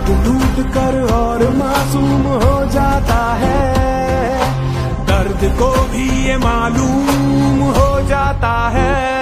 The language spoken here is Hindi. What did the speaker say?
टूट कर और मासूम हो जाता है, दर्द को भी ये मालूम हो जाता है।